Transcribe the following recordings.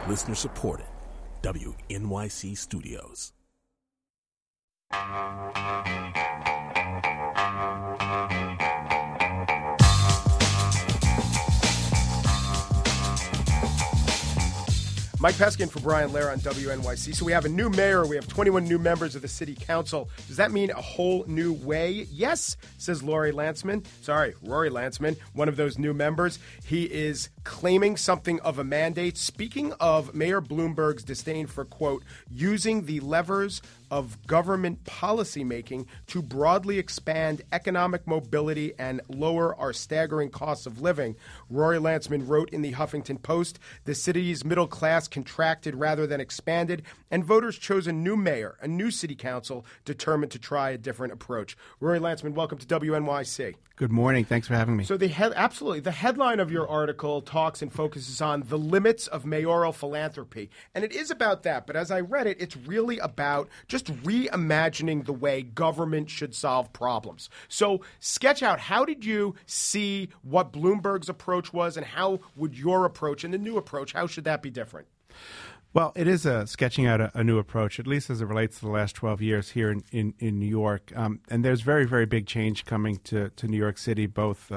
Listener supported. WNYC Studios. Mike Peskin for Brian Lehrer on WNYC. So we have a new mayor. We have 21 new members of the city council. Does that mean a whole new way? Yes, says Rory Lantzman, one of those new members. He is claiming something of a mandate. Speaking of Mayor Bloomberg's disdain for, quote, using the levers of government policymaking to broadly expand economic mobility and lower our staggering costs of living, Rory Lantzman wrote in the Huffington Post, the city's middle class contracted rather than expanded, and voters chose a new mayor, a new city council, determined to try a different approach. Rory Lantzman, welcome to WNYC. Good morning. Thanks for having me. So the headline of your article talks and focuses on the limits of mayoral philanthropy. And it is about that. But as I read it, it's really about just reimagining the way government should solve problems. So sketch out, how did you see what Bloomberg's approach was, and how would your approach and the new approach, how should that be different? Well, it is sketching out a new approach, at least as it relates to the last 12 years here in New York. And there's very, very big change coming to New York City, both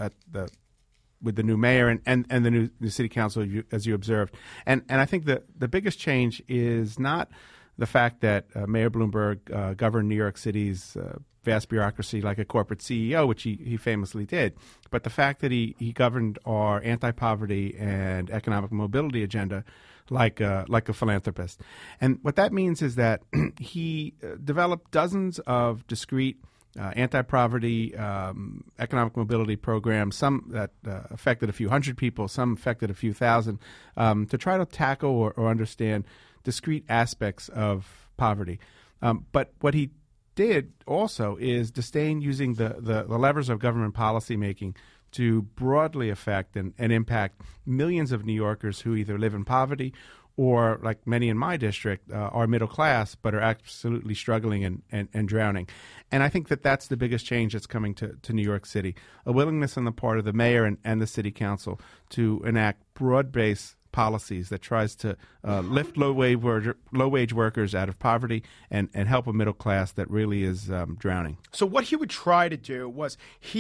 with the new mayor and the new city council, as you observed. And I think the biggest change is not the fact that Mayor Bloomberg governed New York City's vast bureaucracy like a corporate CEO, which he famously did, but the fact that he governed our anti-poverty and economic mobility agenda like a philanthropist. And what that means is that he developed dozens of discrete anti-poverty, economic mobility programs, some that affected a few hundred people, some affected a few thousand, to try to tackle or understand discrete aspects of poverty. But what he did also is disdain using the levers of government policymaking to broadly affect and impact millions of New Yorkers who either live in poverty or, like many in my district, are middle class but are absolutely struggling and drowning. And I think that's the biggest change that's coming to New York City, a willingness on the part of the mayor and the city council to enact broad-based policies that tries to lift low-wage workers out of poverty and help a middle class that really is drowning. So what he would try to do was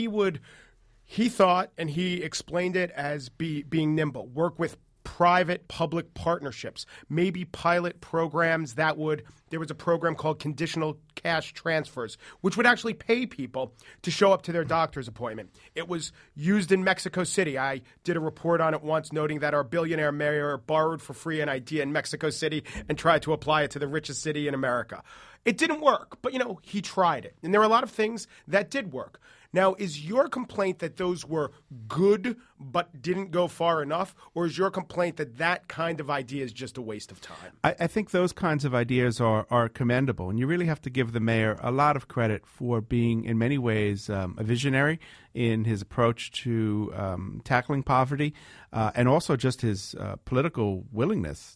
he thought, and he explained it as being nimble, work with private-public partnerships, maybe pilot programs there was a program called conditional cash transfers, which would actually pay people to show up to their doctor's appointment. It was used in Mexico City. I did a report on it once noting that our billionaire mayor borrowed for free an idea in Mexico City and tried to apply it to the richest city in America. It didn't work, but, he tried it. And there are a lot of things that did work. Now, is your complaint that those were good but didn't go far enough, or is your complaint that kind of idea is just a waste of time? I think those kinds of ideas are commendable, and you really have to give the mayor a lot of credit for being, in many ways, a visionary in his approach to tackling poverty, and also just his political willingness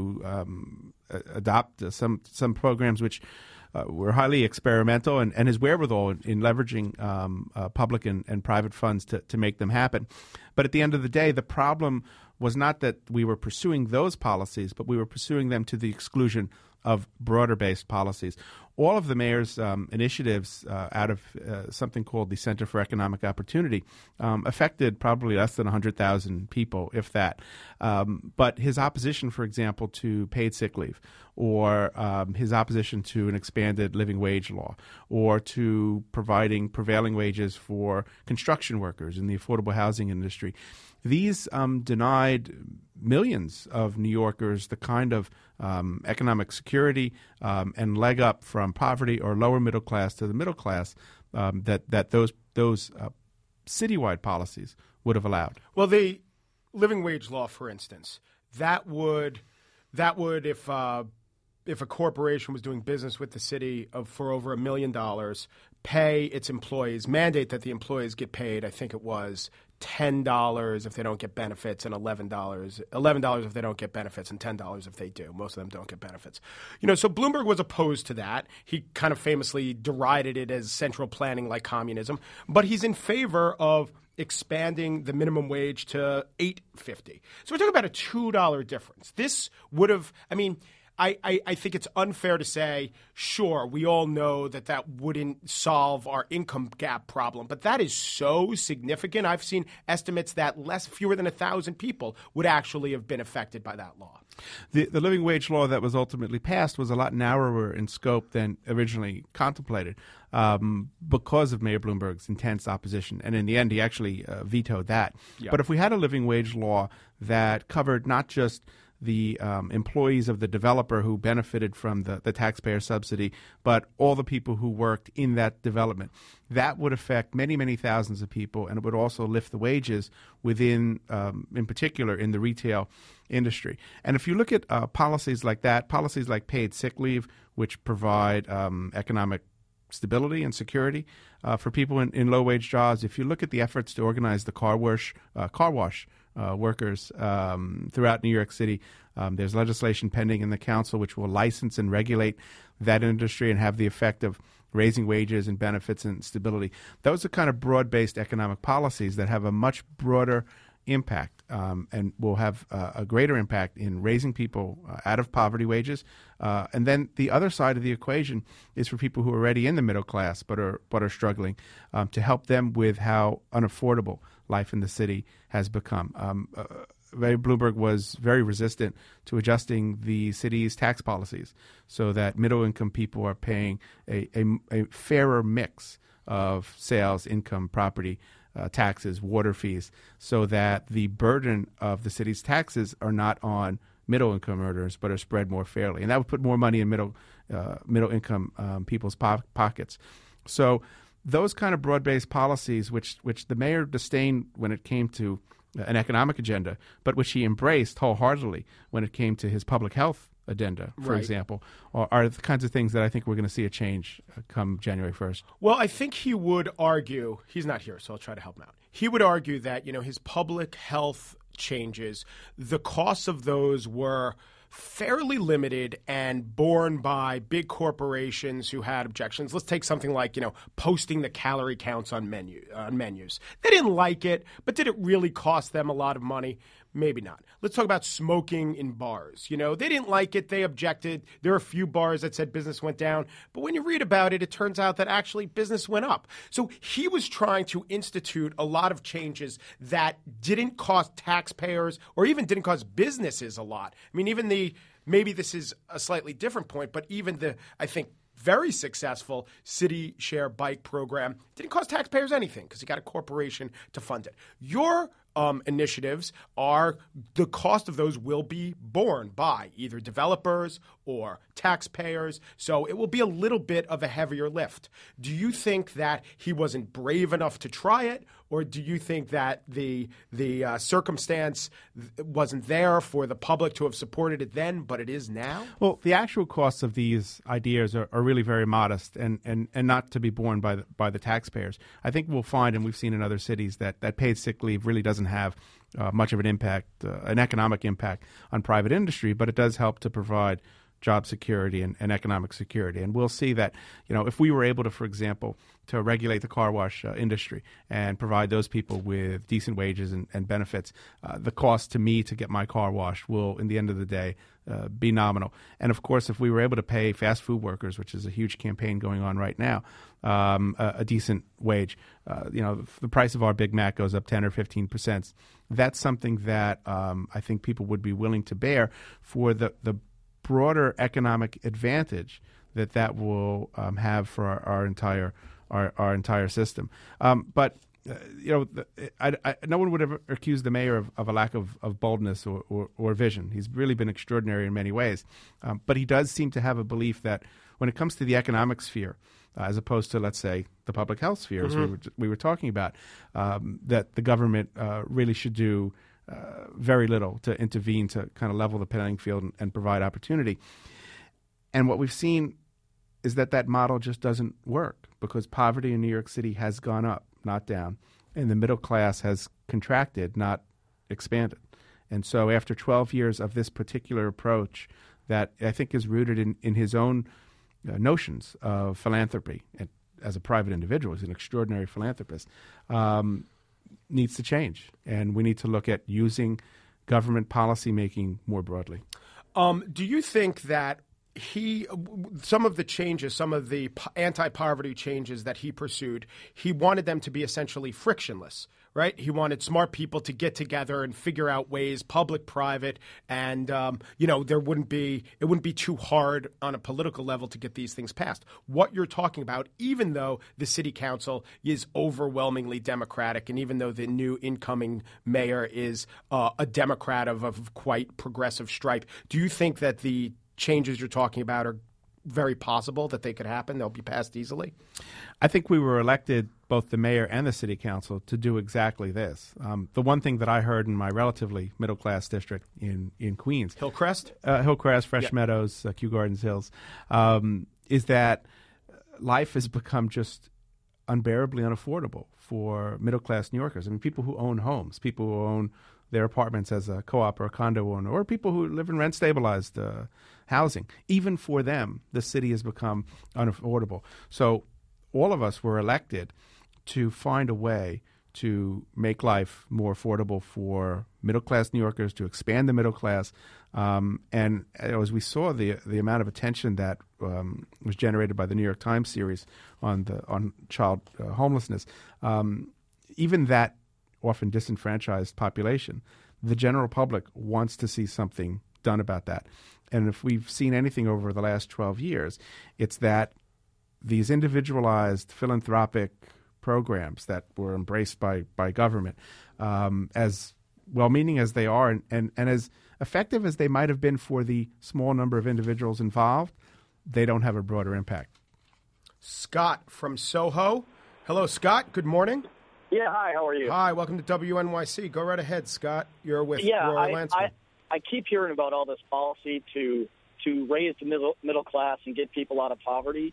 to adopt some programs which were highly experimental, and his wherewithal in leveraging public and private funds to make them happen. But at the end of the day, the problem was not that we were pursuing those policies, but we were pursuing them to the exclusion of broader-based policies. All of the mayor's initiatives out of something called the Center for Economic Opportunity affected probably less than 100,000 people, if that. But his opposition, for example, to paid sick leave, or his opposition to an expanded living wage law, or to providing prevailing wages for construction workers in the affordable housing industry, these denied millions of New Yorkers the kind of economic security and leg up from poverty or lower middle class to the middle class that those citywide policies would have allowed. Well, the living wage law, for instance, that would if a corporation was doing business with the city for over $1 million, pay its employees, mandate that the employees get paid, I think it was $10 if they don't get benefits, and $11 if they don't get benefits, and $10 if they do. Most of them don't get benefits. So Bloomberg was opposed to that. He kind of famously derided it as central planning like communism. But he's in favor of expanding the minimum wage to $8.50. So we're talking about a $2 difference. This would have, I think it's unfair to say, sure, we all know that wouldn't solve our income gap problem, but that is so significant. I've seen estimates that fewer than 1,000 people would actually have been affected by that law. The living wage law that was ultimately passed was a lot narrower in scope than originally contemplated because of Mayor Bloomberg's intense opposition. And in the end, he actually vetoed that. Yeah. But if we had a living wage law that covered not just the employees of the developer who benefited from the taxpayer subsidy, but all the people who worked in that development, that would affect many, many thousands of people, and it would also lift the wages within, in particular, in the retail industry. And if you look at policies like that, policies like paid sick leave, which provide economic stability and security for people in low-wage jobs, if you look at the efforts to organize the car wash workers throughout New York City, there's legislation pending in the council which will license and regulate that industry and have the effect of raising wages and benefits and stability. Those are kind of broad-based economic policies that have a much broader impact and will have a greater impact in raising people out of poverty wages. And then the other side of the equation is for people who are already in the middle class but are struggling, to help them with how unaffordable life in the city has become. Mayor Bloomberg was very resistant to adjusting the city's tax policies so that middle-income people are paying a fairer mix of sales, income, property, taxes, water fees, so that the burden of the city's taxes are not on middle-income earners but are spread more fairly. And that would put more money in middle-income people's pockets. So those kind of broad-based policies, which the mayor disdained when it came to an economic agenda, but which he embraced wholeheartedly when it came to his public health agenda, for example, are the kinds of things that I think we're going to see a change come January 1st. Well, I think he would argue, he's not here, so I'll try to help him out. He would argue that, his public health changes, the costs of those were fairly limited and borne by big corporations who had objections. Let's take something like, posting the calorie counts on menus. They didn't like it, but did it really cost them a lot of money? Maybe not. Let's talk about smoking in bars. They didn't like it. They objected. There are a few bars that said business went down. But when you read about it, it turns out that actually business went up. So he was trying to institute a lot of changes that didn't cost taxpayers or even didn't cost businesses a lot. Maybe this is a slightly different point, but even I think, very successful city share bike program didn't cost taxpayers anything because you got a corporation to fund it. Your initiatives are the cost of those will be borne by either developers or taxpayers. So it will be a little bit of a heavier lift. Do you think that he wasn't brave enough to try it, or do you think that the circumstance wasn't there for the public to have supported it then, but it is now? Well, the actual costs of these ideas are really very modest and not to be borne by the taxpayers. I think we'll find, and we've seen in other cities, that paid sick leave really doesn't have much of an impact, an economic impact on private industry, but it does help to provide job security and economic security. And we'll see that, if we were able to, for example, to regulate the car wash industry and provide those people with decent wages and benefits, the cost to me to get my car washed will, in the end of the day, be nominal. And, of course, if we were able to pay fast food workers, which is a huge campaign going on right now, a decent wage, the price of our Big Mac goes up 10 or 15%. That's something that I think people would be willing to bear for the broader economic advantage that will have for our entire system. But no one would ever accuse the mayor of a lack of boldness or vision. He's really been extraordinary in many ways. But he does seem to have a belief that when it comes to the economic sphere, as opposed to, let's say, the public health sphere, as we were talking about, that the government really should do very little to intervene to kind of level the playing field and provide opportunity. And what we've seen is that model just doesn't work because poverty in New York City has gone up, not down, and the middle class has contracted, not expanded. And so after 12 years of this particular approach that I think is rooted in his own notions of philanthropy, and as a private individual, he's an extraordinary philanthropist, needs to change, and we need to look at using government policy making more broadly. Do you think that some of the changes, some of the anti-poverty changes that he pursued, he wanted them to be essentially frictionless, right? He wanted smart people to get together and figure out ways, public, private, and it wouldn't be too hard on a political level to get these things passed. What you're talking about, even though the city council is overwhelmingly Democratic, and even though the new incoming mayor is a Democrat of quite progressive stripe, do you think that the changes you're talking about are very possible that they could happen? They'll be passed easily? I think we were elected, both the mayor and the city council, to do exactly this. The one thing that I heard in my relatively middle-class district in Queens, Hillcrest, Fresh Meadows, Kew Gardens Hills, is that life has become just unbearably unaffordable for middle-class New Yorkers. I mean, people who own homes, people who own their apartments as a co-op or a condo owner, or people who live in rent-stabilized housing. Even for them, the city has become unaffordable. So all of us were elected to find a way to make life more affordable for middle-class New Yorkers, to expand the middle class. And as we saw the amount of attention that was generated by the New York Times series on child homelessness, even that often disenfranchised population, the general public wants to see something done about that. And if we've seen anything over the last 12 years, it's that these individualized philanthropic programs that were embraced by government, as well-meaning as they are and as effective as they might have been for the small number of individuals involved, they don't have a broader impact. Scott from Soho. Hello, Scott. Good morning. Yeah, hi, how are you? Hi, welcome to WNYC. Go right ahead, Scott. You're with Rory Lantzman. I keep hearing about all this policy to raise the middle class and get people out of poverty.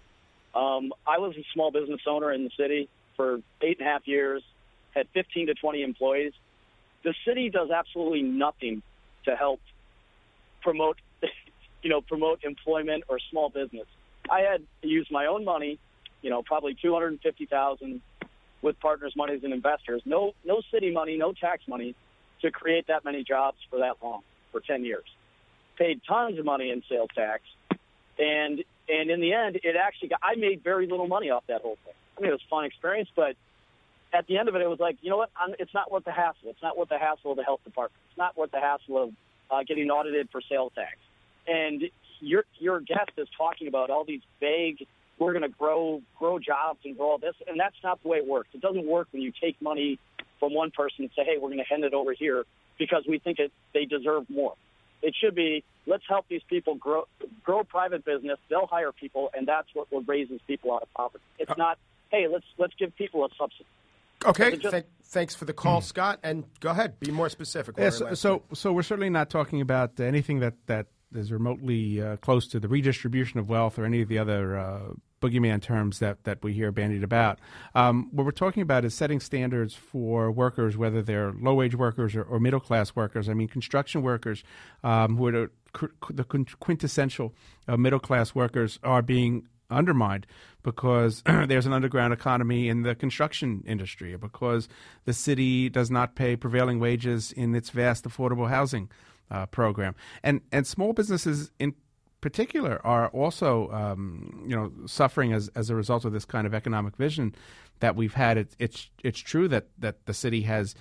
I was a small business owner in the city for 8.5 years, had 15 to 20 employees. The city does absolutely nothing to help promote employment or small business. I had used my own money, probably $250,000 with partners' monies and investors. No city money, no tax money to create that many jobs for that long, for 10 years. Paid tons of money in sales tax. And in the end, I made very little money off that whole thing. I mean, it was a fun experience, but at the end of it, it was like, you know what? It's not worth the hassle. It's not worth the hassle of the health department. It's not worth the hassle of getting audited for sales tax. And your guest is talking about all these vague, we're going to grow jobs and grow all this, and that's not the way it works. It doesn't work when you take money from one person and say, hey, we're going to hand it over here because we think they deserve more. It should be, let's help these people grow private business. They'll hire people, and that's what raises people out of poverty. It's not, hey, let's give people a subsidy. Okay, thanks for the call, Scott. And go ahead, be more specific. Yeah, so we're certainly not talking about anything that is remotely close to the redistribution of wealth or any of the other boogeyman terms that we hear bandied about. What we're talking about is setting standards for workers, whether they're low-wage workers or middle-class workers. I mean, construction workers who are the quintessential middle-class workers are being undermined because there's an underground economy in the construction industry, because the city does not pay prevailing wages in its vast affordable housing program. And small businesses in particular are also suffering as a result of this kind of economic vision that we've had. It's true that the city has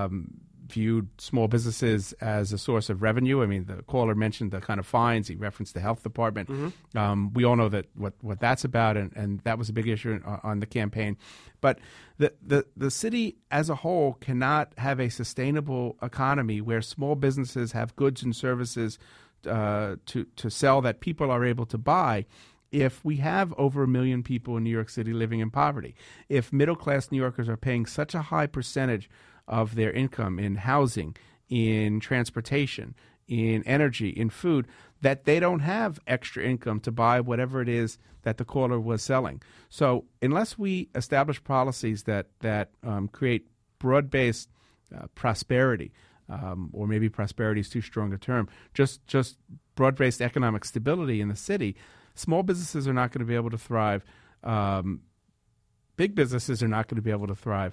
viewed small businesses as a source of revenue. I mean, the caller mentioned the kind of fines. He referenced the health department. Mm-hmm. We all know that what that's about, and that was a big issue on the campaign. But the city as a whole cannot have a sustainable economy where small businesses have goods and services to sell that people are able to buy if we have over 1 million people in New York City living in poverty. If middle-class New Yorkers are paying such a high percentage of their income in housing, in transportation, in energy, in food, that they don't have extra income to buy whatever it is that the caller was selling. So unless we establish policies that create broad-based prosperity, or maybe prosperity is too strong a term, just broad-based economic stability in the city, small businesses are not going to be able to thrive. Big businesses are not going to be able to thrive.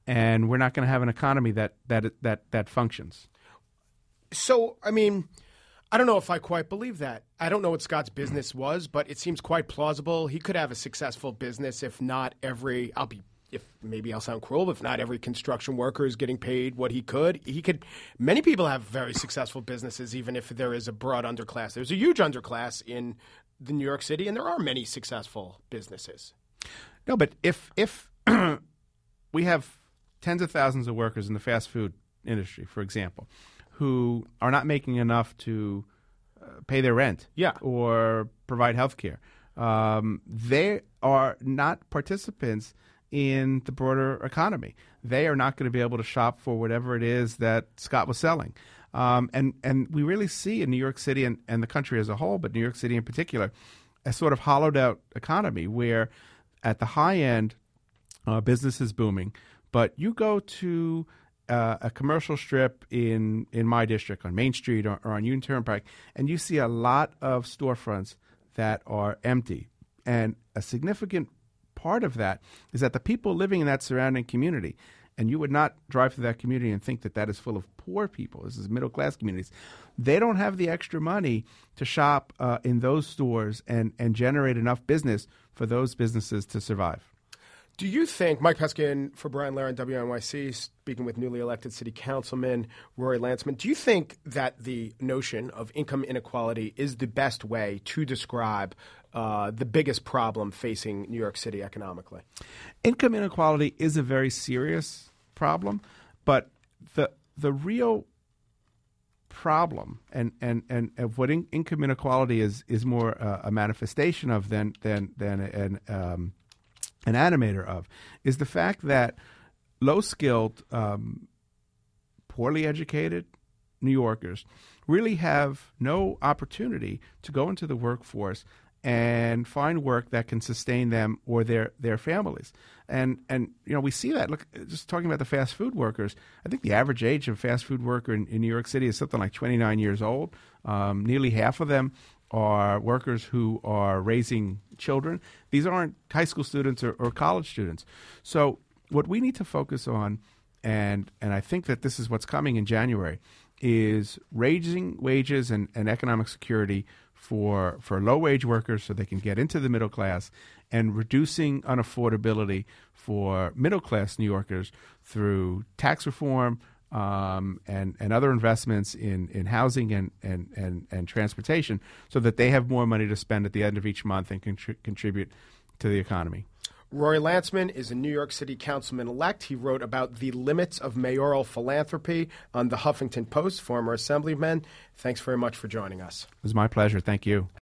and we're not going to have an economy that functions. So, I mean, I don't know if I quite believe that. I don't know what Scott's business was, but it seems quite plausible. He could have a successful business if not every, maybe I'll sound cruel, but if not every construction worker is getting paid what he could. Many people have very successful businesses, even if there is a broad underclass. There's a huge underclass in the New York City, and there are many successful businesses. No, but if we have tens of thousands of workers in the fast food industry, for example, who are not making enough to pay their rent or provide health care. They are not participants in the broader economy. They are not going to be able to shop for whatever it is that Scott was selling. And we really see in New York City and the country as a whole, but New York City in particular, a sort of hollowed out economy where at the high end, business is booming. But you go to a commercial strip in my district on Main Street or on Union Turnpike, and you see a lot of storefronts that are empty. And a significant part of that is that the people living in that surrounding community, and you would not drive through that community and think that that is full of poor people. This is middle-class communities. They don't have the extra money to shop in those stores and generate enough business for those businesses to survive. Do you think, Mike Peskin for Brian Lehrer on WNYC, speaking with newly elected city councilman Rory Lantzman, do you think that the notion of income inequality is the best way to describe the biggest problem facing New York City economically? Income inequality is a very serious problem, but the real problem and of what income inequality is more a manifestation of than an animator of is the fact that low-skilled, poorly educated New Yorkers really have no opportunity to go into the workforce and find work that can sustain them or their families. And we see that. Look, just talking about the fast food workers, I think the average age of a fast food worker in New York City is something like 29 years old. Nearly half of them are workers who are raising children. These aren't high school students or college students. So what we need to focus on, and I think that this is what's coming in January, is raising wages and economic security for low-wage workers so they can get into the middle class, and reducing unaffordability for middle-class New Yorkers through tax reform, and other investments in housing and transportation so that they have more money to spend at the end of each month and contribute to the economy. Rory Lantzman is a New York City councilman-elect. He wrote about the limits of mayoral philanthropy on the Huffington Post, former assemblyman. Thanks very much for joining us. It was my pleasure. Thank you.